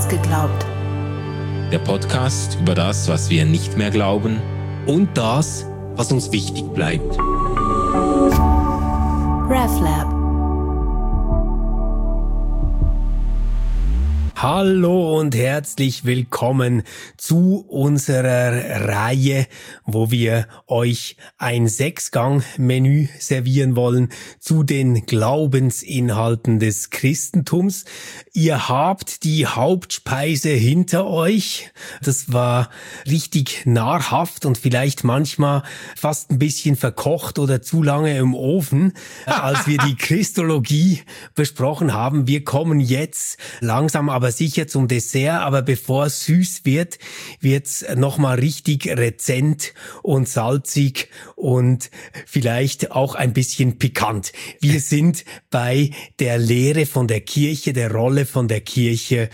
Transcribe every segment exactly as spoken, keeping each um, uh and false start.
Ausgeglaubt. Der Podcast über das, was wir nicht mehr glauben und das, was uns wichtig bleibt. RefLab. Hallo und herzlich willkommen zu unserer Reihe, wo wir euch ein Sechsgang-Menü servieren wollen zu den Glaubensinhalten des Christentums. Ihr habt die Hauptspeise hinter euch. Das war richtig nahrhaft und vielleicht manchmal fast ein bisschen verkocht oder zu lange im Ofen, als wir die Christologie besprochen haben. Wir kommen jetzt langsam aber sicher zum Dessert, aber bevor es süß wird, wird's nochmal richtig rezent und salzig und vielleicht auch ein bisschen pikant. Wir sind bei der Lehre von der Kirche, der Rolle von der Kirche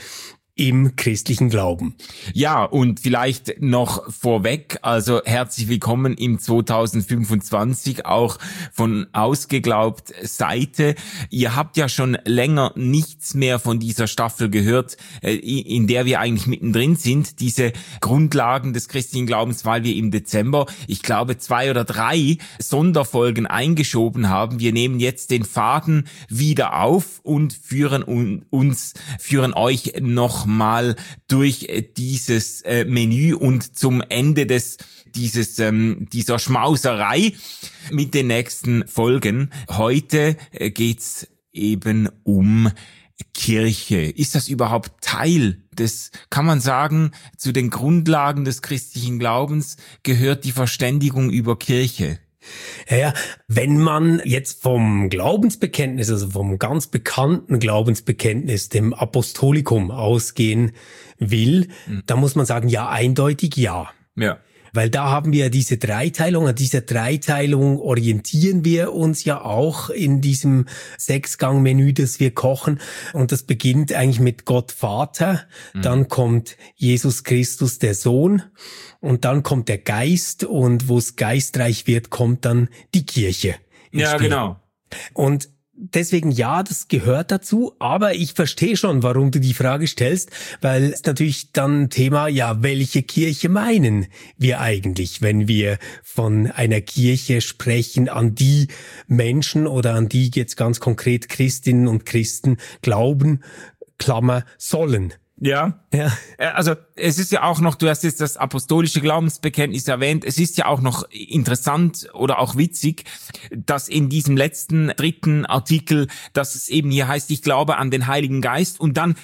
im christlichen Glauben. Ja, und vielleicht noch vorweg, also herzlich willkommen im zwanzig fünfundzwanzig, auch von Ausgeglaubt Seite. Ihr habt ja schon länger nichts mehr von dieser Staffel gehört, in der wir eigentlich mittendrin sind, diese Grundlagen des christlichen Glaubens, weil wir im Dezember, ich glaube, zwei oder drei Sonderfolgen eingeschoben haben. Wir nehmen jetzt den Faden wieder auf und führen uns, führen euch noch mal durch dieses äh, Menü und zum Ende des dieses ähm, dieser Schmauserei mit den nächsten Folgen. Heute äh, geht's eben um Kirche. Ist das überhaupt Teil des, kann man sagen, zu den Grundlagen des christlichen Glaubens gehört die Verständigung über Kirche? Ja, ja, wenn man jetzt vom Glaubensbekenntnis, also vom ganz bekannten Glaubensbekenntnis, dem Apostolikum ausgehen will, mhm. dann muss man sagen, ja, eindeutig ja. Ja. Weil da haben wir diese Dreiteilung, an dieser Dreiteilung orientieren wir uns ja auch in diesem Sechsgang-Menü, das wir kochen. Und das beginnt eigentlich mit Gott Vater, mhm. dann kommt Jesus Christus, der Sohn, und dann kommt der Geist, und wo es geistreich wird, kommt dann die Kirche. Ja, Spiel. Genau. Und deswegen ja, das gehört dazu, aber ich verstehe schon, warum du die Frage stellst, weil es natürlich dann Thema, ja, welche Kirche meinen wir eigentlich, wenn wir von einer Kirche sprechen, an die Menschen oder an die jetzt ganz konkret Christinnen und Christen glauben, Klammer, sollen. Ja, ja. Also es ist ja auch noch, du hast jetzt das apostolische Glaubensbekenntnis erwähnt, es ist ja auch noch interessant oder auch witzig, dass in diesem letzten, dritten Artikel, dass es eben hier heißt, ich glaube an den Heiligen Geist und dann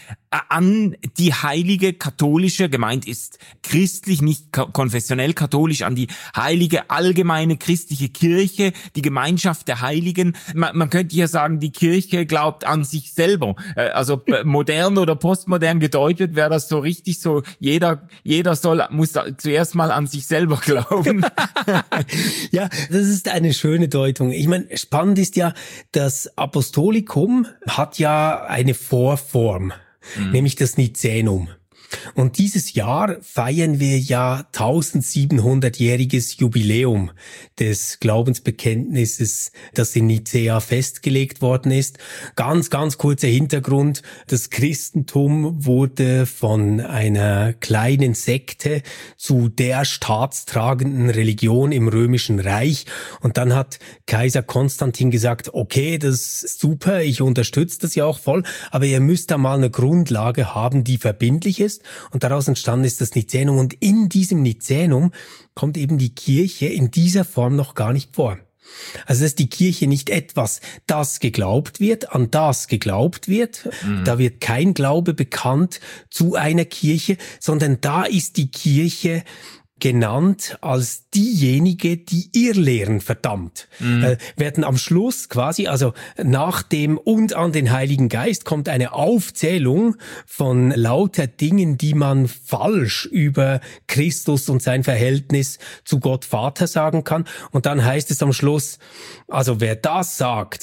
an die heilige katholische, gemeint ist christlich, nicht konfessionell katholisch, an die heilige allgemeine christliche Kirche, die Gemeinschaft der Heiligen. Man, man könnte hier sagen, die Kirche glaubt an sich selber. Also modern oder postmodern gedeutet wäre das so richtig so, jeder jeder soll muss zuerst mal an sich selber glauben. Ja, das ist eine schöne Deutung. Ich meine, spannend ist ja, das Apostolikum hat ja eine Vorform. Mhm. Nämlich das Nizänum. Und dieses Jahr feiern wir ja tausendsiebenhundertjähriges Jubiläum des Glaubensbekenntnisses, das in Nicäa festgelegt worden ist. Ganz, ganz kurzer Hintergrund. Das Christentum wurde von einer kleinen Sekte zu der staatstragenden Religion im Römischen Reich. Und dann hat Kaiser Konstantin gesagt, okay, das ist super, ich unterstütze das ja auch voll, aber ihr müsst da mal eine Grundlage haben, die verbindlich ist. Und daraus entstanden ist das Nizänum. Und in diesem Nizänum kommt eben die Kirche in dieser Form noch gar nicht vor. Also ist die Kirche nicht etwas, das geglaubt wird, an das geglaubt wird. Mhm. Da wird kein Glaube bekannt zu einer Kirche, sondern da ist die Kirche genannt als diejenige, die Irrlehren verdammt. Mhm. Äh, werden am Schluss quasi, also nach dem und an den Heiligen Geist kommt eine Aufzählung von lauter Dingen, die man falsch über Christus und sein Verhältnis zu Gott Vater sagen kann. Und dann heißt es am Schluss, also wer das sagt,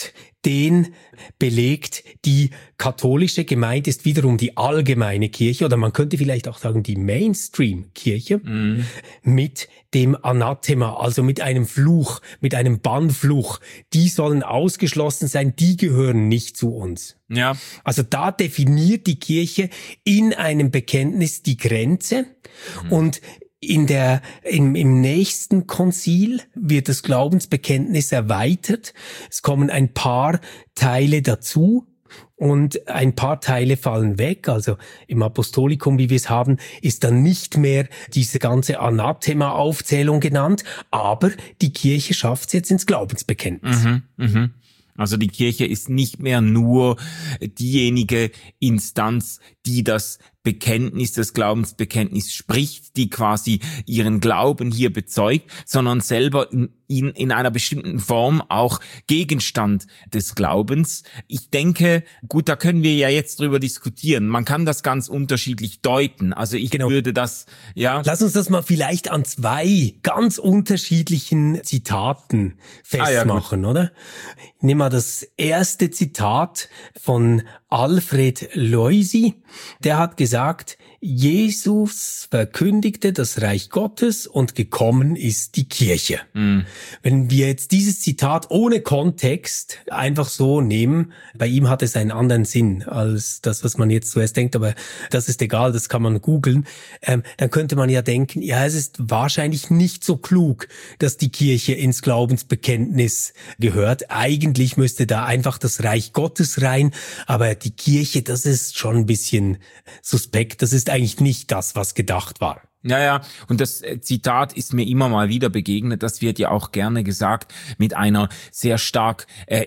den belegt, die katholische Gemeinde ist wiederum die allgemeine Kirche, oder man könnte vielleicht auch sagen die Mainstream-Kirche, mhm. mit dem Anathema, also mit einem Fluch, mit einem Bannfluch. Die sollen ausgeschlossen sein, die gehören nicht zu uns. Ja. Also da definiert die Kirche in einem Bekenntnis die Grenze, mhm. und in der, im, im nächsten Konzil wird das Glaubensbekenntnis erweitert. Es kommen ein paar Teile dazu und ein paar Teile fallen weg. Also im Apostolikum, wie wir es haben, ist dann nicht mehr diese ganze Anathema-Aufzählung genannt, aber die Kirche schafft es jetzt ins Glaubensbekenntnis. Mhm, mhm. Also die Kirche ist nicht mehr nur diejenige Instanz, die das Bekenntnis, das Glaubensbekenntnis spricht, die quasi ihren Glauben hier bezeugt, sondern selber in, in, in einer bestimmten Form auch Gegenstand des Glaubens. Ich denke, gut, da können wir ja jetzt drüber diskutieren. Man kann das ganz unterschiedlich deuten. Also ich genau. würde das, ja. Lass uns das mal vielleicht an zwei ganz unterschiedlichen Zitaten festmachen, ah, ja, oder? Ich nehme mal das erste Zitat von Alfred Loisy. Der hat gesagt, Jesus verkündigte das Reich Gottes und gekommen ist die Kirche. Mm. Wenn wir jetzt dieses Zitat ohne Kontext einfach so nehmen, bei ihm hat es einen anderen Sinn als das, was man jetzt zuerst denkt, aber das ist egal, das kann man googeln, ähm, dann könnte man ja denken, ja, es ist wahrscheinlich nicht so klug, dass die Kirche ins Glaubensbekenntnis gehört. Eigentlich müsste da einfach das Reich Gottes rein, aber die Kirche, das ist schon ein bisschen suspekt, das ist eigentlich nicht das, was gedacht war. Ja, ja, und das Zitat ist mir immer mal wieder begegnet, das wird ja auch gerne gesagt, mit einer sehr stark äh,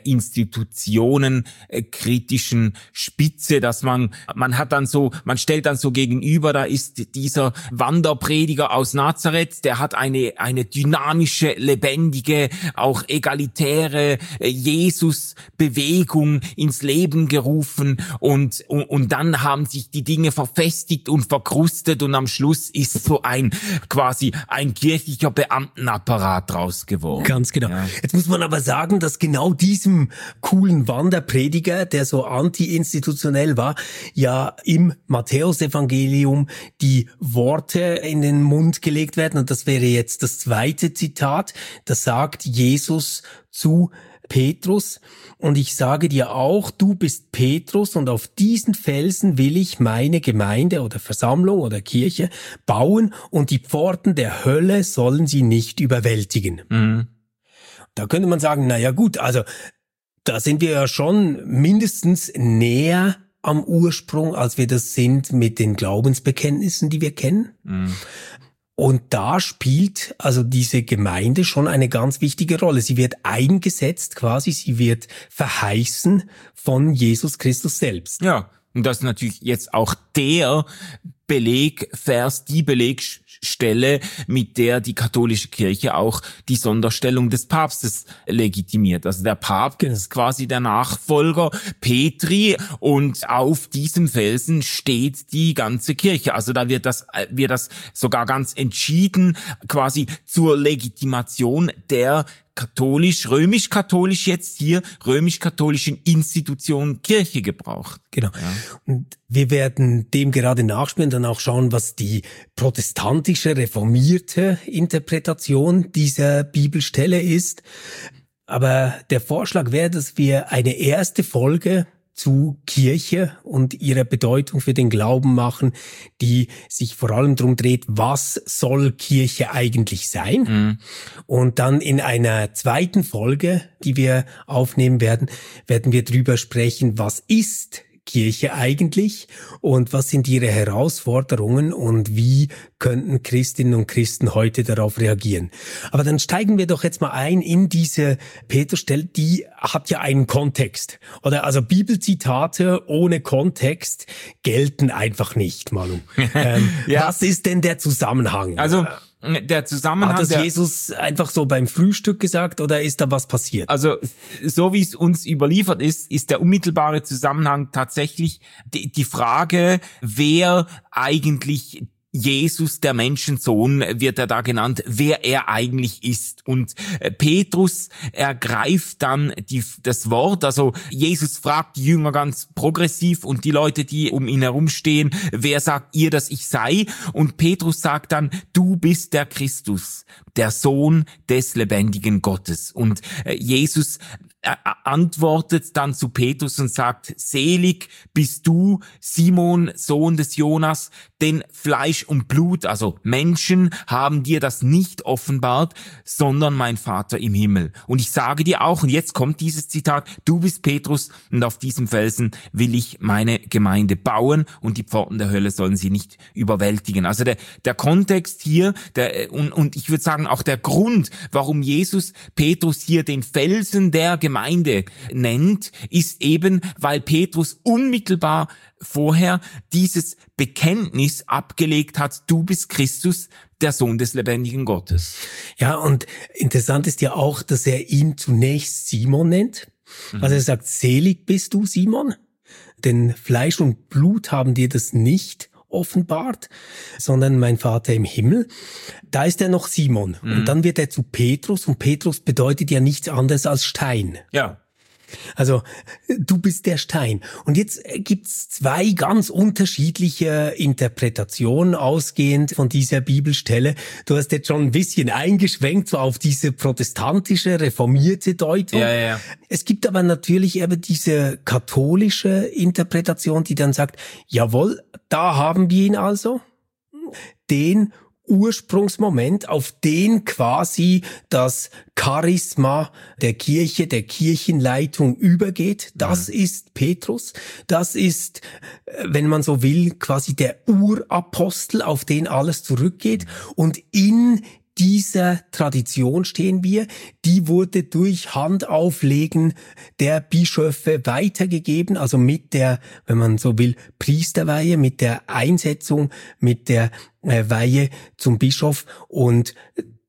institutionenkritischen äh, Spitze, dass man, man hat dann so, man stellt dann so gegenüber, da ist dieser Wanderprediger aus Nazareth, der hat eine, eine dynamische, lebendige, auch egalitäre äh, Jesus-Bewegung ins Leben gerufen und, und, und dann haben sich die Dinge verfestigt und verkrustet und am Schluss ist so ein quasi ein kirchlicher Beamtenapparat draus geworden. Ganz genau. Ja. Jetzt muss man aber sagen, dass genau diesem coolen Wanderprediger, der so anti-institutionell war, ja im Matthäusevangelium die Worte in den Mund gelegt werden. Und das wäre jetzt das zweite Zitat. Das sagt Jesus zu Petrus: Und ich sage dir auch, du bist Petrus, und auf diesen Felsen will ich meine Gemeinde oder Versammlung oder Kirche bauen, und die Pforten der Hölle sollen sie nicht überwältigen. Mhm. Da könnte man sagen, na ja gut, also da sind wir ja schon mindestens näher am Ursprung, als wir das sind mit den Glaubensbekenntnissen, die wir kennen. Mhm. Und da spielt also diese Gemeinde schon eine ganz wichtige Rolle. Sie wird eingesetzt quasi, sie wird verheißen von Jesus Christus selbst. Ja, und das ist natürlich jetzt auch der Belegvers, die Belegstelle, mit der die katholische Kirche auch die Sonderstellung des Papstes legitimiert. Also der Papst genau. ist quasi der Nachfolger Petri, und auf diesem Felsen steht die ganze Kirche. Also da wird das, wird das sogar ganz entschieden quasi zur Legitimation der katholisch, römisch-katholisch jetzt hier, römisch-katholischen Institution Kirche gebraucht. Genau. Ja. Und wir werden dem gerade nachspielen, dann auch schauen, was die protestantische, reformierte Interpretation dieser Bibelstelle ist. Aber der Vorschlag wäre, dass wir eine erste Folge zu Kirche und ihrer Bedeutung für den Glauben machen, die sich vor allem darum dreht, was soll Kirche eigentlich sein? Mhm. Und dann in einer zweiten Folge, die wir aufnehmen werden, werden wir drüber sprechen, was ist Kirche eigentlich und was sind ihre Herausforderungen und wie könnten Christinnen und Christen heute darauf reagieren. Aber dann steigen wir doch jetzt mal ein in diese Petrusstelle, die hat ja einen Kontext. Oder also Bibelzitate ohne Kontext gelten einfach nicht, Manu. ähm, ja. Was ist denn der Zusammenhang? Also der Zusammenhang. Hat das der, Jesus einfach so beim Frühstück gesagt oder ist da was passiert? Also so wie es uns überliefert ist, ist der unmittelbare Zusammenhang tatsächlich die, die Frage, wer eigentlich Jesus, der Menschensohn, wird er da genannt, wer er eigentlich ist. Und Petrus ergreift dann die, das Wort, also Jesus fragt die Jünger ganz progressiv und die Leute, die um ihn herumstehen, wer sagt ihr, dass ich sei? Und Petrus sagt dann, du bist der Christus, der Sohn des lebendigen Gottes. Und Jesus antwortet dann zu Petrus und sagt, selig bist du, Simon, Sohn des Jonas, denn Fleisch und Blut, also Menschen, haben dir das nicht offenbart, sondern mein Vater im Himmel. Und ich sage dir auch, und jetzt kommt dieses Zitat, du bist Petrus und auf diesem Felsen will ich meine Gemeinde bauen und die Pforten der Hölle sollen sie nicht überwältigen. Also der, der Kontext hier, der, und, und ich würde sagen auch der Grund, warum Jesus Petrus hier den Felsen der Gemeinde Gemeinde nennt, ist eben, weil Petrus unmittelbar vorher dieses Bekenntnis abgelegt hat, du bist Christus, der Sohn des lebendigen Gottes. Ja, und interessant ist ja auch, dass er ihn zunächst Simon nennt. Mhm. Also er sagt, selig bist du, Simon, denn Fleisch und Blut haben dir das nicht offenbart, sondern mein Vater im Himmel. Da ist er noch Simon. Mhm. Und dann wird er zu Petrus und Petrus bedeutet ja nichts anderes als Stein. Ja. Also, du bist der Stein. Und jetzt gibt's zwei ganz unterschiedliche Interpretationen ausgehend von dieser Bibelstelle. Du hast jetzt schon ein bisschen eingeschwenkt so auf diese protestantische, reformierte Deutung. Ja, ja. Es gibt aber natürlich eben diese katholische Interpretation, die dann sagt, jawohl, da haben wir ihn also, den Ursprungsmoment, auf den quasi das Charisma der Kirche, der Kirchenleitung übergeht. Das ja. ist Petrus. Das ist, wenn man so will, quasi der Urapostel, auf den alles zurückgeht. Und in dieser Tradition stehen wir, die wurde durch Handauflegen der Bischöfe weitergegeben, also mit der, wenn man so will, Priesterweihe, mit der Einsetzung, mit der äh, Weihe zum Bischof, und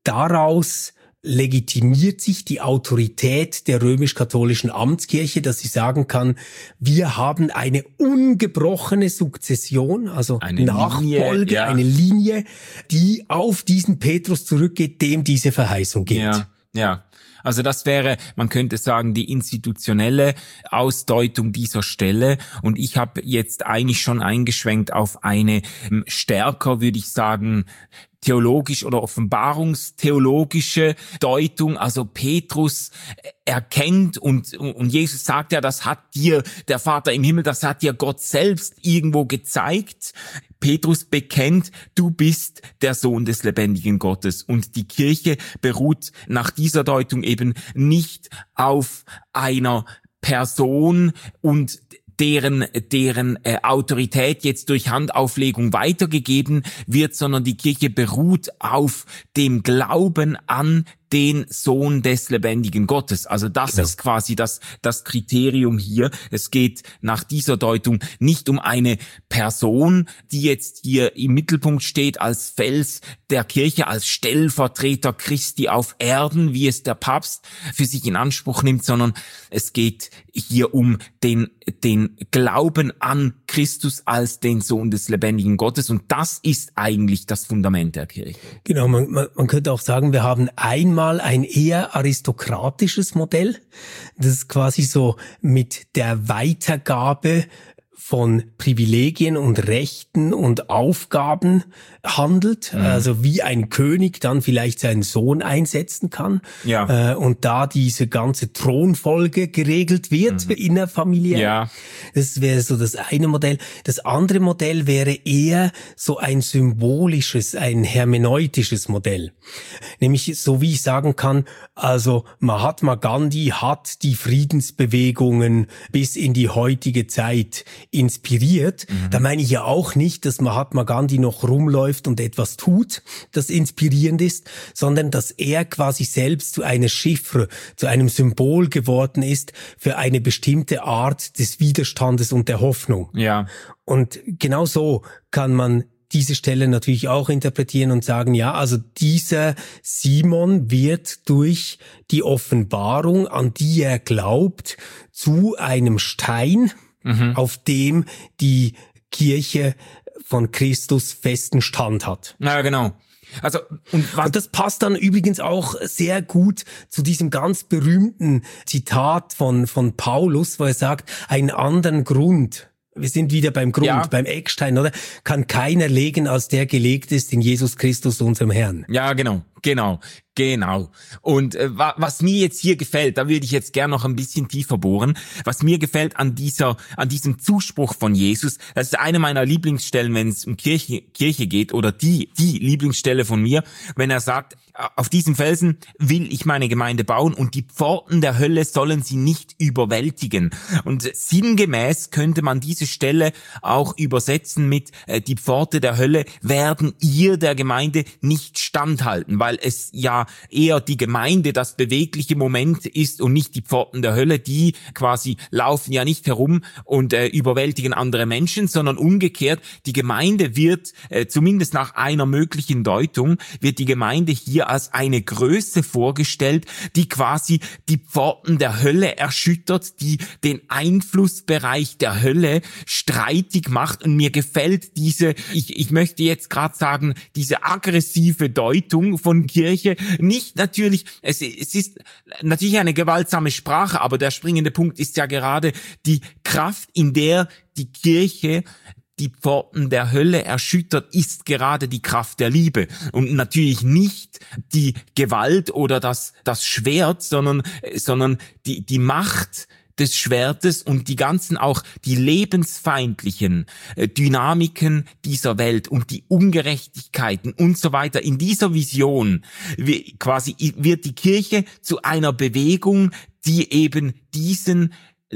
daraus legitimiert sich die Autorität der römisch-katholischen Amtskirche, dass sie sagen kann, wir haben eine ungebrochene Sukzession, also eine Nachfolge, Linie, ja. eine Linie, die auf diesen Petrus zurückgeht, dem diese Verheißung gilt. Ja, ja. Also das wäre, man könnte sagen, die institutionelle Ausdeutung dieser Stelle. Und ich habe jetzt eigentlich schon eingeschwenkt auf eine stärker, würde ich sagen, theologisch oder offenbarungstheologische Deutung. Also Petrus erkennt und, und Jesus sagt ja, das hat dir der Vater im Himmel, das hat dir Gott selbst irgendwo gezeigt. Petrus bekennt, du bist der Sohn des lebendigen Gottes. Und die Kirche beruht nach dieser Deutung eben nicht auf einer Person und deren deren äh, Autorität jetzt durch Handauflegung weitergegeben wird, sondern die Kirche beruht auf dem Glauben an den Sohn des lebendigen Gottes. Also das genau. ist quasi das das Kriterium hier. Es geht nach dieser Deutung nicht um eine Person, die jetzt hier im Mittelpunkt steht als Fels der Kirche, als Stellvertreter Christi auf Erden, wie es der Papst für sich in Anspruch nimmt, sondern es geht hier um den den Glauben an Christus als den Sohn des lebendigen Gottes, und das ist eigentlich das Fundament der Kirche. Genau, man, man, man könnte auch sagen, wir haben einmal ein eher aristokratisches Modell, das quasi so mit der Weitergabe von Privilegien und Rechten und Aufgaben handelt, mhm. also wie ein König dann vielleicht seinen Sohn einsetzen kann, ja. äh, und da diese ganze Thronfolge geregelt wird, mhm. innerfamiliär. Ja. Das wäre so das eine Modell. Das andere Modell wäre eher so ein symbolisches, ein hermeneutisches Modell. Nämlich so wie ich sagen kann, also Mahatma Gandhi hat die Friedensbewegungen bis in die heutige Zeit inspiriert. Mhm. Da meine ich ja auch nicht, dass Mahatma Gandhi noch rumläuft und etwas tut, das inspirierend ist, sondern dass er quasi selbst zu einer Chiffre, zu einem Symbol geworden ist für eine bestimmte Art des Widerstandes und der Hoffnung. Ja. Und genau so kann man diese Stelle natürlich auch interpretieren und sagen, ja, also dieser Simon wird durch die Offenbarung, an die er glaubt, zu einem Stein, mhm. auf dem die Kirche von Christus festen Stand hat. Ja, genau. Also und, was und das passt dann übrigens auch sehr gut zu diesem ganz berühmten Zitat von von Paulus, wo er sagt, einen anderen Grund, wir sind wieder beim Grund, ja. beim Eckstein, oder? Kann keiner legen, als der gelegt ist in Jesus Christus, unserem Herrn. Ja, genau, genau, genau. Und äh, wa- was mir jetzt hier gefällt, da würde ich jetzt gern noch ein bisschen tiefer bohren, was mir gefällt an dieser, an diesem Zuspruch von Jesus, das ist eine meiner Lieblingsstellen, wenn es um Kirche, Kirche geht, oder die, die Lieblingsstelle von mir, wenn er sagt, auf diesem Felsen will ich meine Gemeinde bauen und die Pforten der Hölle sollen sie nicht überwältigen. Und sinngemäß könnte man diese Stelle auch übersetzen mit, äh, die Pforte der Hölle werden ihr der Gemeinde nicht standhalten, weil es ja eher die Gemeinde das bewegliche Moment ist und nicht die Pforten der Hölle, die quasi laufen ja nicht herum und äh, überwältigen andere Menschen, sondern umgekehrt, die Gemeinde wird, äh, zumindest nach einer möglichen Deutung, wird die Gemeinde hier als eine Größe vorgestellt, die quasi die Pforten der Hölle erschüttert, die den Einflussbereich der Hölle streitig macht. Und mir gefällt diese, ich, ich möchte jetzt gerade sagen, diese aggressive Deutung von Kirche. Nicht natürlich, es, es ist natürlich eine gewaltsame Sprache, aber der springende Punkt ist ja gerade die Kraft, in der die Kirche die Pforten der Hölle erschüttert, ist gerade die Kraft der Liebe. Und natürlich nicht die Gewalt oder das, das Schwert, sondern, sondern die, die Macht des Schwertes und die ganzen auch die lebensfeindlichen äh, Dynamiken dieser Welt und die Ungerechtigkeiten und so weiter. In dieser Vision wie, quasi wird die Kirche zu einer Bewegung, die eben diesen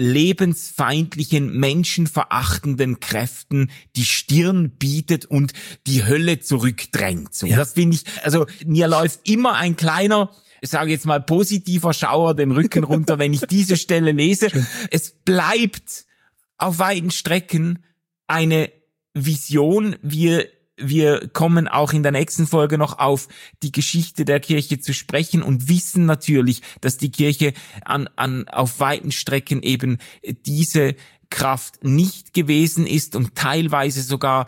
lebensfeindlichen, menschenverachtenden Kräften die Stirn bietet und die Hölle zurückdrängt. So, ja. Das finde ich, also mir läuft immer ein kleiner, ich sage jetzt mal positiver Schauer den Rücken runter, wenn ich diese Stelle lese. Es bleibt auf weiten Strecken eine Vision. Wir Wir kommen auch in der nächsten Folge noch auf die Geschichte der Kirche zu sprechen und wissen natürlich, dass die Kirche an, an, auf weiten Strecken eben diese Kraft nicht gewesen ist und teilweise sogar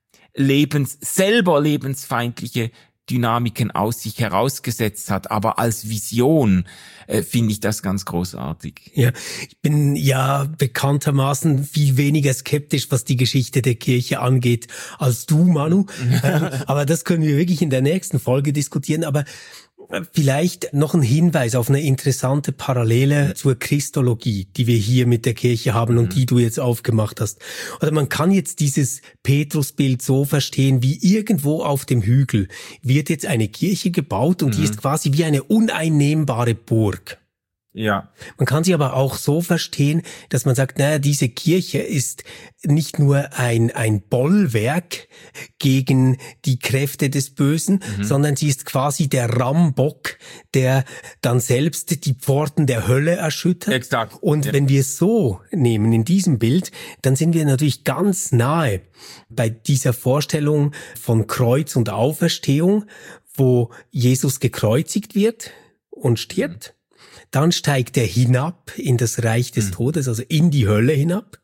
lebens, selber lebensfeindliche Dynamiken aus sich herausgesetzt hat. Aber als Vision äh, finde ich das ganz großartig. Ja, ich bin ja bekanntermaßen viel weniger skeptisch, was die Geschichte der Kirche angeht, als du, Manu. ähm, aber das können wir wirklich in der nächsten Folge diskutieren. Aber vielleicht noch ein Hinweis auf eine interessante Parallele zur Christologie, die wir hier mit der Kirche haben und die du jetzt aufgemacht hast. Oder man kann jetzt dieses Petrusbild so verstehen, wie irgendwo auf dem Hügel wird jetzt eine Kirche gebaut und mhm. die ist quasi wie eine uneinnehmbare Burg. Ja. Man kann sie aber auch so verstehen, dass man sagt, naja, diese Kirche ist nicht nur ein, ein Bollwerk gegen die Kräfte des Bösen, mhm. sondern sie ist quasi der Rammbock, der dann selbst die Pforten der Hölle erschüttert. Exakt. Und ja. wenn wir es so nehmen in diesem Bild, dann sind wir natürlich ganz nahe bei dieser Vorstellung von Kreuz und Auferstehung, wo Jesus gekreuzigt wird und stirbt. Mhm. Dann steigt er hinab in das Reich des Todes, also in die Hölle hinab,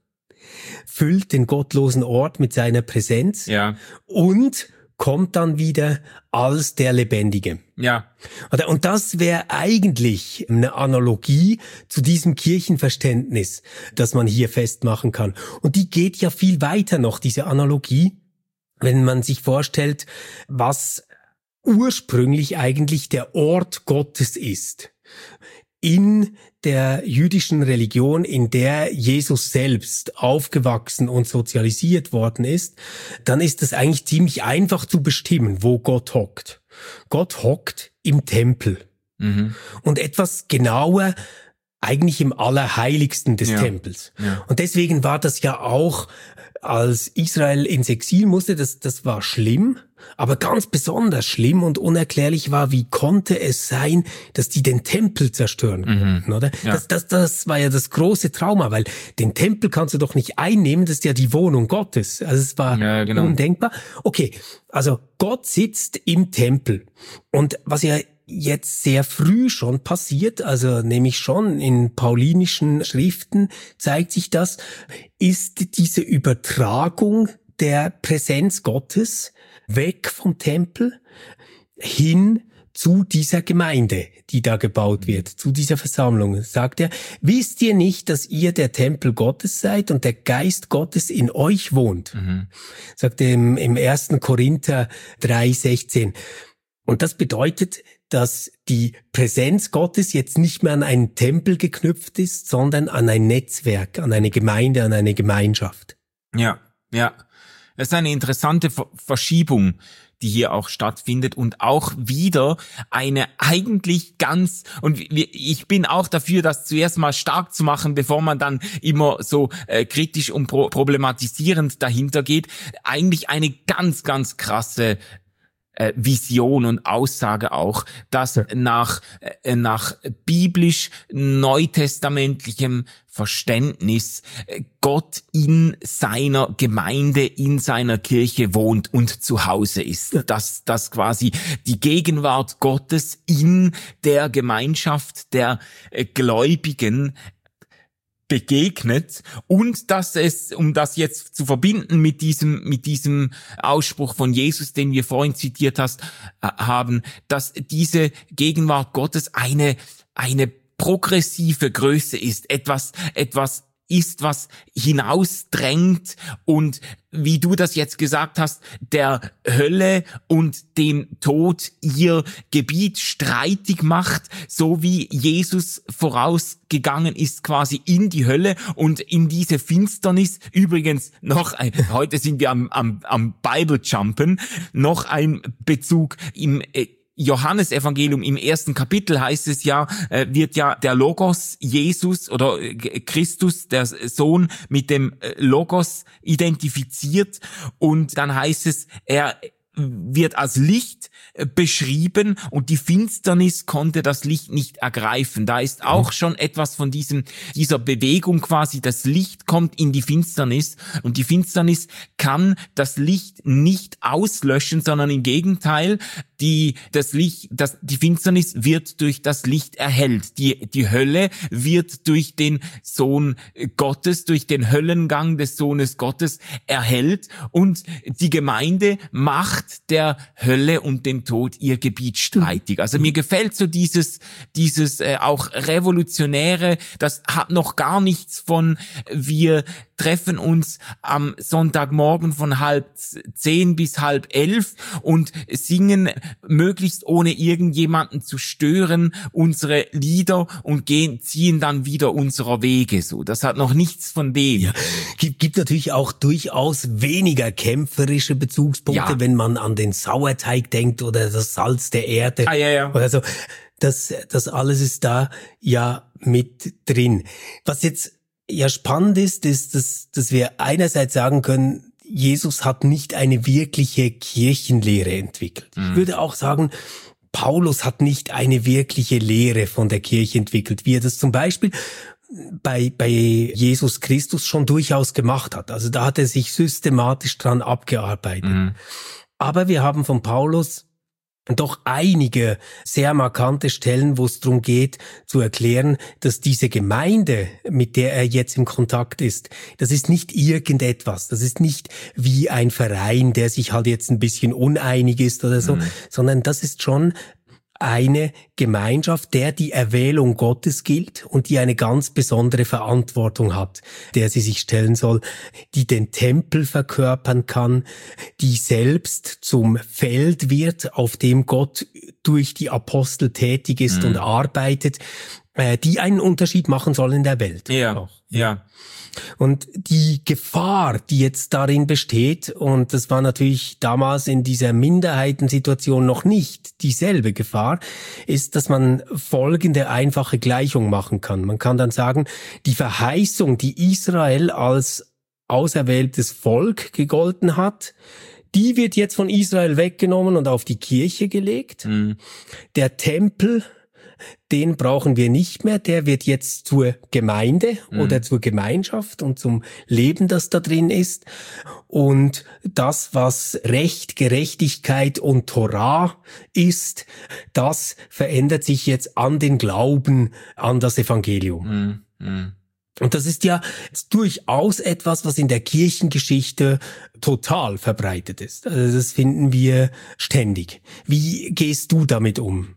füllt den gottlosen Ort mit seiner Präsenz ja. und kommt dann wieder als der Lebendige. Ja. Und das wäre eigentlich eine Analogie zu diesem Kirchenverständnis, das man hier festmachen kann. Und die geht ja viel weiter noch, diese Analogie, wenn man sich vorstellt, was ursprünglich eigentlich der Ort Gottes ist. In der jüdischen Religion, in der Jesus selbst aufgewachsen und sozialisiert worden ist, dann ist es eigentlich ziemlich einfach zu bestimmen, wo Gott hockt. Gott hockt im Tempel. Mhm. Und etwas genauer eigentlich im Allerheiligsten des ja. Tempels. Ja. Und deswegen war das ja auch, als Israel ins Exil musste, das, das war schlimm, aber ganz besonders schlimm und unerklärlich war, wie konnte es sein, dass die den Tempel zerstören konnten, mhm. oder? Ja. Das, das, das war ja das große Trauma, weil den Tempel kannst du doch nicht einnehmen, das ist ja die Wohnung Gottes. Also es war ja, genau. undenkbar. Okay, also Gott sitzt im Tempel und was ja jetzt sehr früh schon passiert, also nämlich schon in paulinischen Schriften zeigt sich das, ist diese Übertragung der Präsenz Gottes weg vom Tempel hin zu dieser Gemeinde, die da gebaut wird, zu dieser Versammlung. Sagt er, wisst ihr nicht, dass ihr der Tempel Gottes seid und der Geist Gottes in euch wohnt? Mhm. Sagt er im, im ersten Korinther drei sechzehn. Und das bedeutet, dass die Präsenz Gottes jetzt nicht mehr an einen Tempel geknüpft ist, sondern an ein Netzwerk, an eine Gemeinde, an eine Gemeinschaft. Ja, ja. Das ist eine interessante Verschiebung, die hier auch stattfindet und auch wieder eine eigentlich ganz, und ich bin auch dafür, das zuerst mal stark zu machen, bevor man dann immer so äh, kritisch und pro- problematisierend dahinter geht, eigentlich eine ganz, ganz krasse äh, Vision und Aussage auch, dass nach äh, nach biblisch neutestamentlichem Verständnis Gott in seiner Gemeinde, in seiner Kirche wohnt und zu Hause ist. Dass, dass quasi die Gegenwart Gottes in der Gemeinschaft der Gläubigen begegnet und dass es, um das jetzt zu verbinden mit diesem, mit diesem Ausspruch von Jesus, den wir vorhin zitiert hast, äh, haben, dass diese Gegenwart Gottes eine, eine progressive Größe ist, etwas, etwas ist, was hinausdrängt und, wie du das jetzt gesagt hast, der Hölle und dem Tod ihr Gebiet streitig macht, so wie Jesus vorausgegangen ist quasi in die Hölle und in diese Finsternis. Übrigens noch ein, heute sind wir am, am, am Bible-Jumpen, noch ein Bezug im äh, Johannesevangelium im ersten Kapitel heißt es ja, äh, wird ja der Logos Jesus oder äh, Christus, der Sohn, mit dem äh, Logos identifiziert und dann heißt es, er wird als Licht beschrieben und die Finsternis konnte das Licht nicht ergreifen. Da ist auch schon etwas von diesem, dieser Bewegung quasi, das Licht kommt in die Finsternis und die Finsternis kann das Licht nicht auslöschen, sondern im Gegenteil, die, das Licht, das, die Finsternis wird durch das Licht erhellt. Die, die Hölle wird durch den Sohn Gottes, durch den Höllengang des Sohnes Gottes erhellt und die Gemeinde macht der Hölle und dem Tod ihr Gebiet streitig. Also mir gefällt so dieses, dieses äh, auch Revolutionäre, das hat noch gar nichts von, wir treffen uns am Sonntagmorgen von halb zehn bis halb elf und singen möglichst ohne irgendjemanden zu stören unsere Lieder und gehen, ziehen dann wieder unserer Wege. So, das hat noch nichts von dem. Ja, gibt, gibt natürlich auch durchaus weniger kämpferische Bezugspunkte, ja, wenn man an den Sauerteig denkt oder das Salz der Erde. Ah, ja, ja. Oder so. Das, das alles ist da ja mit drin. Was jetzt ja spannend ist, ist, dass, dass wir einerseits sagen können, Jesus hat nicht eine wirkliche Kirchenlehre entwickelt. Mhm. Ich würde auch sagen, Paulus hat nicht eine wirkliche Lehre von der Kirche entwickelt, wie er das zum Beispiel bei, bei Jesus Christus schon durchaus gemacht hat. Also da hat er sich systematisch dran abgearbeitet. Mhm. Aber wir haben von Paulus doch einige sehr markante Stellen, wo es darum geht, zu erklären, dass diese Gemeinde, mit der er jetzt im Kontakt ist, das ist nicht irgendetwas, das ist nicht wie ein Verein, der sich halt jetzt ein bisschen uneinig ist oder so, mhm. sondern das ist schon eine Gemeinschaft, der die Erwählung Gottes gilt und die eine ganz besondere Verantwortung hat, der sie sich stellen soll, die den Tempel verkörpern kann, die selbst zum Feld wird, auf dem Gott durch die Apostel tätig ist mhm. und arbeitet, äh, die einen Unterschied machen soll in der Welt. Ja, auch. ja. Und die Gefahr, die jetzt darin besteht, und das war natürlich damals in dieser Minderheitensituation noch nicht dieselbe Gefahr, ist, dass man folgende einfache Gleichung machen kann. Man kann dann sagen, die Verheißung, die Israel als auserwähltes Volk gegolten hat, die wird jetzt von Israel weggenommen und auf die Kirche gelegt. Mhm. Der Tempel, den brauchen wir nicht mehr, der wird jetzt zur Gemeinde mhm. oder zur Gemeinschaft und zum Leben, das da drin ist. Und das, was Recht, Gerechtigkeit und Torah ist, das verändert sich jetzt an den Glauben, an das Evangelium. Mhm. Und das ist ja durchaus etwas, was in der Kirchengeschichte total verbreitet ist. Also das finden wir ständig. Wie gehst du damit um?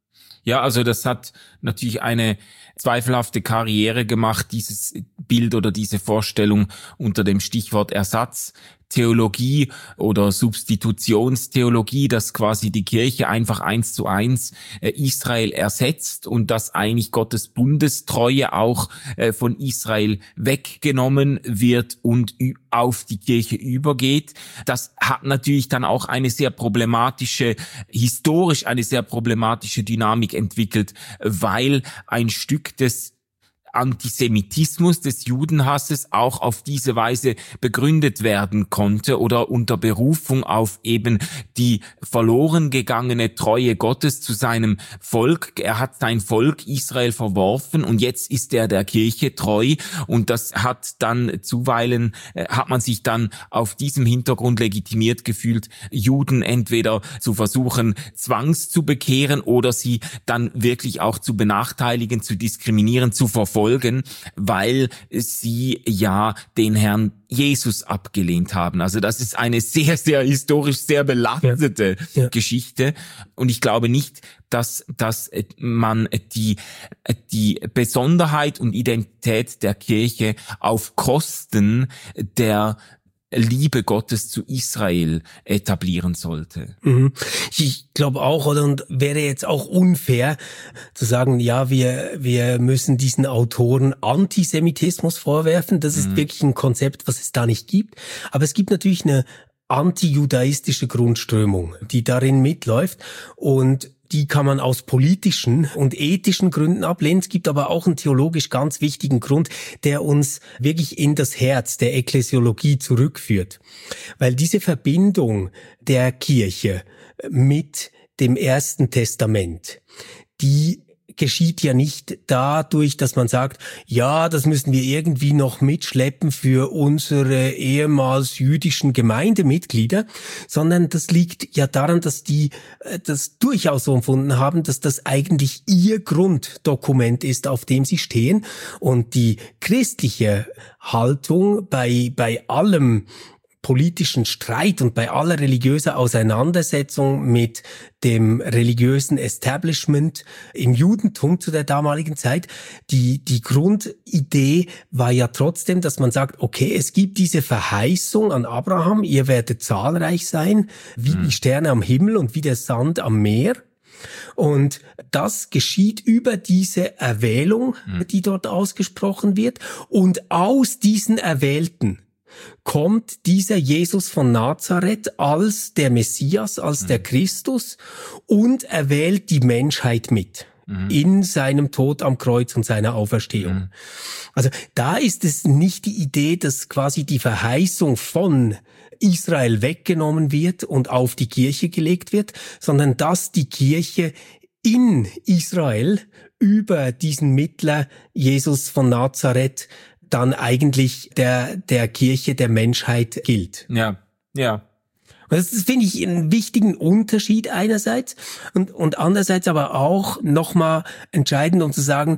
Ja, also das hat natürlich eine zweifelhafte Karriere gemacht, dieses Bild oder diese Vorstellung unter dem Stichwort Ersatztheologie oder Substitutionstheologie, dass quasi die Kirche einfach eins zu eins äh, Israel ersetzt und dass eigentlich Gottes Bundestreue auch äh, von Israel weggenommen wird und ü- auf die Kirche übergeht. Das hat natürlich dann auch eine sehr problematische, historisch eine sehr problematische Dynamik entwickelt, weil ein Stück des Antisemitismus, des Judenhasses auch auf diese Weise begründet werden konnte oder unter Berufung auf eben die verloren gegangene Treue Gottes zu seinem Volk. Er hat sein Volk Israel verworfen und jetzt ist er der Kirche treu, und das hat dann zuweilen, äh, hat man sich dann auf diesem Hintergrund legitimiert gefühlt, Juden entweder zu versuchen, zwangs zu bekehren oder sie dann wirklich auch zu benachteiligen, zu diskriminieren, zu verfolgen, weil sie ja den Herrn Jesus abgelehnt haben. Also das ist eine sehr, sehr historisch sehr belastete ja. Ja. Geschichte. Und ich glaube nicht, dass, dass man die, die Besonderheit und Identität der Kirche auf Kosten der Liebe Gottes zu Israel etablieren sollte. Mhm. Ich glaube auch, oder, und wäre jetzt auch unfair zu sagen, ja, wir wir müssen diesen Autoren Antisemitismus vorwerfen. Das ist mhm. wirklich ein Konzept, was es da nicht gibt. Aber es gibt natürlich eine antijudaistische Grundströmung, die darin mitläuft, und die kann man aus politischen und ethischen Gründen ablehnen. Es gibt aber auch einen theologisch ganz wichtigen Grund, der uns wirklich in das Herz der Ekklesiologie zurückführt. Weil diese Verbindung der Kirche mit dem Ersten Testament, die geschieht ja nicht dadurch, dass man sagt, ja, das müssen wir irgendwie noch mitschleppen für unsere ehemals jüdischen Gemeindemitglieder, sondern das liegt ja daran, dass die das durchaus so empfunden haben, dass das eigentlich ihr Grunddokument ist, auf dem sie stehen, und die christliche Haltung bei bei allem politischen Streit und bei aller religiöser Auseinandersetzung mit dem religiösen Establishment im Judentum zu der damaligen Zeit, die die Grundidee war ja trotzdem, dass man sagt, okay, es gibt diese Verheißung an Abraham, ihr werdet zahlreich sein, wie die Sterne am Himmel und wie der Sand am Meer. Und das geschieht über diese Erwählung, die dort ausgesprochen wird, und aus diesen Erwählten kommt dieser Jesus von Nazareth als der Messias, als mhm. der Christus, und erwählt die Menschheit mit mhm. in seinem Tod am Kreuz und seiner Auferstehung. Mhm. Also da ist es nicht die Idee, dass quasi die Verheißung von Israel weggenommen wird und auf die Kirche gelegt wird, sondern dass die Kirche in Israel über diesen Mittler Jesus von Nazareth dann eigentlich der der Kirche der Menschheit gilt. Ja, ja. Das finde ich einen wichtigen Unterschied einerseits und und andererseits aber auch nochmal entscheidend, um zu sagen,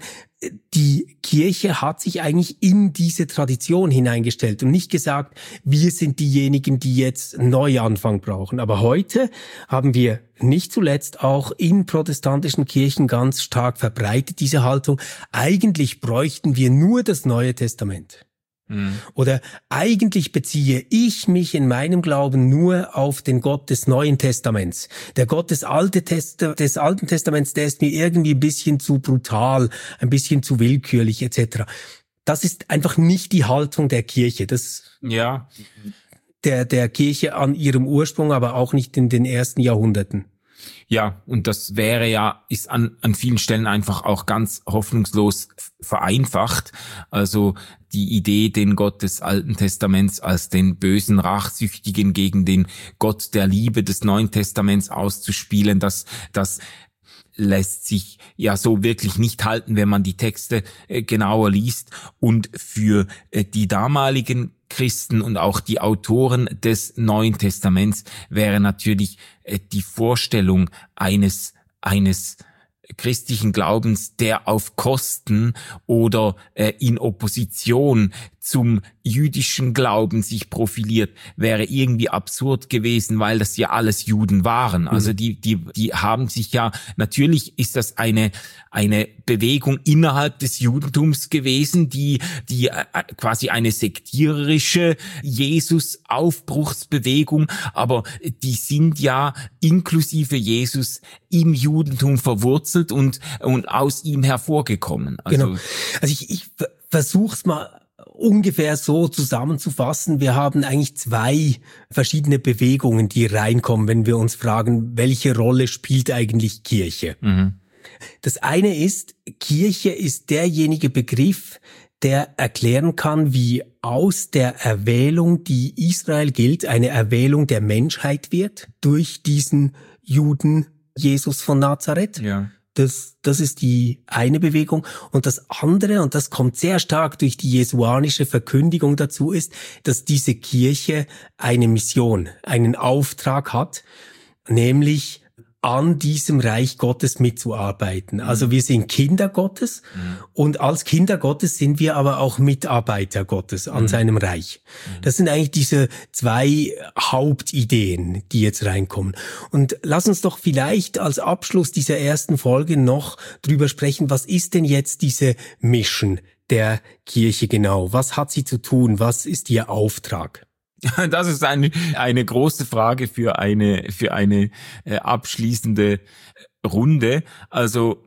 die Kirche hat sich eigentlich in diese Tradition hineingestellt und nicht gesagt, wir sind diejenigen, die jetzt Neuanfang brauchen. Aber heute haben wir nicht zuletzt auch in protestantischen Kirchen ganz stark verbreitet diese Haltung, eigentlich bräuchten wir nur das Neue Testament. Mhm. Oder eigentlich beziehe ich mich in meinem Glauben nur auf den Gott des Neuen Testaments. Der Gott des, Alte Test- des Alten Testaments, der ist mir irgendwie ein bisschen zu brutal, ein bisschen zu willkürlich et cetera. Das ist einfach nicht die Haltung der Kirche. Das ja. der der Kirche an ihrem Ursprung, aber auch nicht in den ersten Jahrhunderten. Ja, und das wäre ja, ist an, an vielen Stellen einfach auch ganz hoffnungslos vereinfacht. Also die Idee, den Gott des Alten Testaments als den bösen Rachsüchtigen gegen den Gott der Liebe des Neuen Testaments auszuspielen, das, das lässt sich ja so wirklich nicht halten, wenn man die Texte äh, genauer liest. Und für äh, die damaligen Christen und auch die Autoren des Neuen Testaments wäre natürlich äh, die Vorstellung eines eines christlichen Glaubens, der auf Kosten oder äh, in Opposition zum jüdischen Glauben sich profiliert, wäre irgendwie absurd gewesen, weil das ja alles Juden waren. Also die die die haben sich ja, natürlich ist das eine eine Bewegung innerhalb des Judentums gewesen, die die äh, quasi eine sektiererische Jesus-Aufbruchsbewegung, aber die sind ja inklusive Jesus im Judentum verwurzelt und und aus ihm hervorgekommen. Also, genau. Also ich, ich versuch's mal ungefähr so zusammenzufassen. Wir haben eigentlich zwei verschiedene Bewegungen, die reinkommen, wenn wir uns fragen, welche Rolle spielt eigentlich Kirche? Mhm. Das eine ist, Kirche ist derjenige Begriff, der erklären kann, wie aus der Erwählung, die Israel gilt, eine Erwählung der Menschheit wird durch diesen Juden Jesus von Nazareth. Ja. Das, das ist die eine Bewegung. Und das andere, und das kommt sehr stark durch die jesuanische Verkündigung dazu, ist, dass diese Kirche eine Mission, einen Auftrag hat, nämlich an diesem Reich Gottes mitzuarbeiten. Also wir sind Kinder Gottes mhm. und als Kinder Gottes sind wir aber auch Mitarbeiter Gottes an mhm. seinem Reich. Das sind eigentlich diese zwei Hauptideen, die jetzt reinkommen. Und lass uns doch vielleicht als Abschluss dieser ersten Folge noch drüber sprechen, was ist denn jetzt diese Mission der Kirche genau? Was hat sie zu tun? Was ist ihr Auftrag? Das ist eine, eine große Frage für eine, für eine äh, abschließende Runde. Also,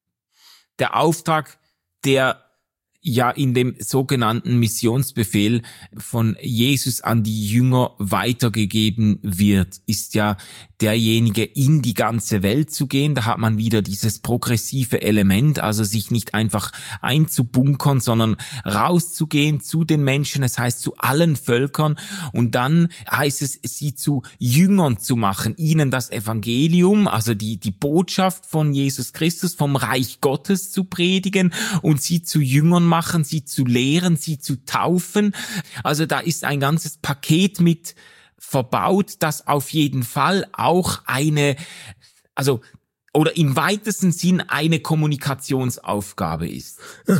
der Auftrag, der ja in dem sogenannten Missionsbefehl von Jesus an die Jünger weitergegeben wird, ist ja derjenige, in die ganze Welt zu gehen. Da hat man wieder dieses progressive Element, also sich nicht einfach einzubunkern, sondern rauszugehen zu den Menschen, das heißt zu allen Völkern, und dann heißt es, sie zu Jüngern zu machen, ihnen das Evangelium, also die, die Botschaft von Jesus Christus, vom Reich Gottes zu predigen und sie zu Jüngern machen, sie zu lehren, sie zu taufen. Also da ist ein ganzes Paket mit verbaut, das auf jeden Fall auch eine, also oder im weitesten Sinn eine Kommunikationsaufgabe ist.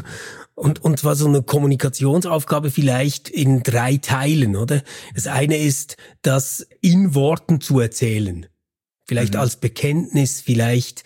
Und, und zwar so eine Kommunikationsaufgabe vielleicht in drei Teilen, oder? Das eine ist, das in Worten zu erzählen. Vielleicht mhm. als Bekenntnis, vielleicht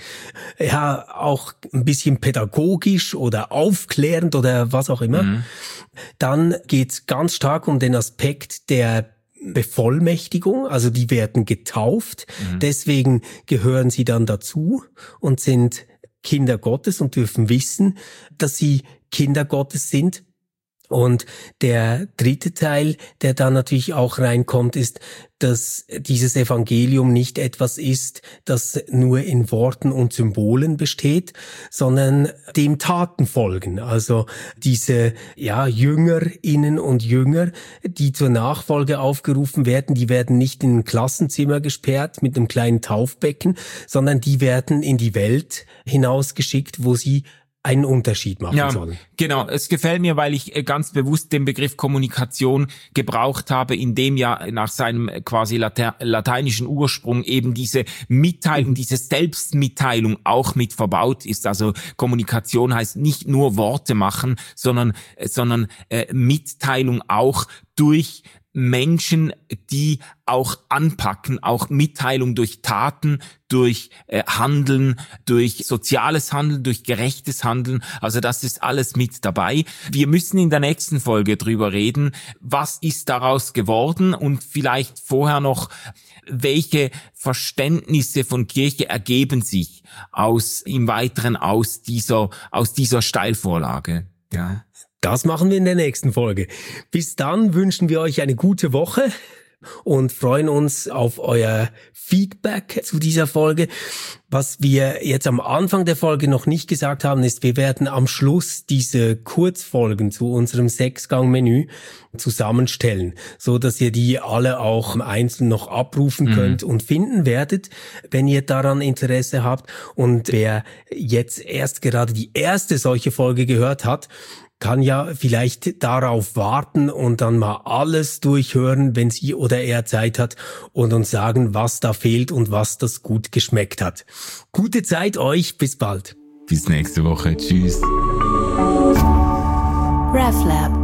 ja auch ein bisschen pädagogisch oder aufklärend oder was auch immer. Mhm. Dann geht's ganz stark um den Aspekt der Bevollmächtigung, also die werden getauft, mhm. deswegen gehören sie dann dazu und sind Kinder Gottes und dürfen wissen, dass sie Kinder Gottes sind. Und der dritte Teil, der da natürlich auch reinkommt, ist, dass dieses Evangelium nicht etwas ist, das nur in Worten und Symbolen besteht, sondern dem Taten folgen. Also diese, ja, Jüngerinnen und Jünger, die zur Nachfolge aufgerufen werden, die werden nicht in ein Klassenzimmer gesperrt mit einem kleinen Taufbecken, sondern die werden in die Welt hinausgeschickt, wo sie einen Unterschied machen ja, sollen. Genau, es gefällt mir, weil ich ganz bewusst den Begriff Kommunikation gebraucht habe, in dem ja nach seinem quasi late- lateinischen Ursprung eben diese Mitteilung, diese Selbstmitteilung auch mit verbaut ist. Also Kommunikation heißt nicht nur Worte machen, sondern sondern äh, Mitteilung auch durch Menschen, die auch anpacken, auch Mitteilung durch Taten, durch äh, Handeln, durch soziales Handeln, durch gerechtes Handeln. Also das ist alles mit dabei. Wir müssen in der nächsten Folge drüber reden, was ist daraus geworden und vielleicht vorher noch, welche Verständnisse von Kirche ergeben sich aus im Weiteren aus dieser aus dieser Steilvorlage. Ja. Das machen wir in der nächsten Folge. Bis dann wünschen wir euch eine gute Woche und freuen uns auf euer Feedback zu dieser Folge. Was wir jetzt am Anfang der Folge noch nicht gesagt haben, ist, wir werden am Schluss diese Kurzfolgen zu unserem Sechsgang-Menü zusammenstellen, so dass ihr die alle auch einzeln noch abrufen könnt mhm. und finden werdet, wenn ihr daran Interesse habt. Und wer jetzt erst gerade die erste solche Folge gehört hat, kann ja vielleicht darauf warten und dann mal alles durchhören, wenn sie oder er Zeit hat und uns sagen, was da fehlt und was das gut geschmeckt hat. Gute Zeit euch, bis bald. Bis nächste Woche. Tschüss. RefLab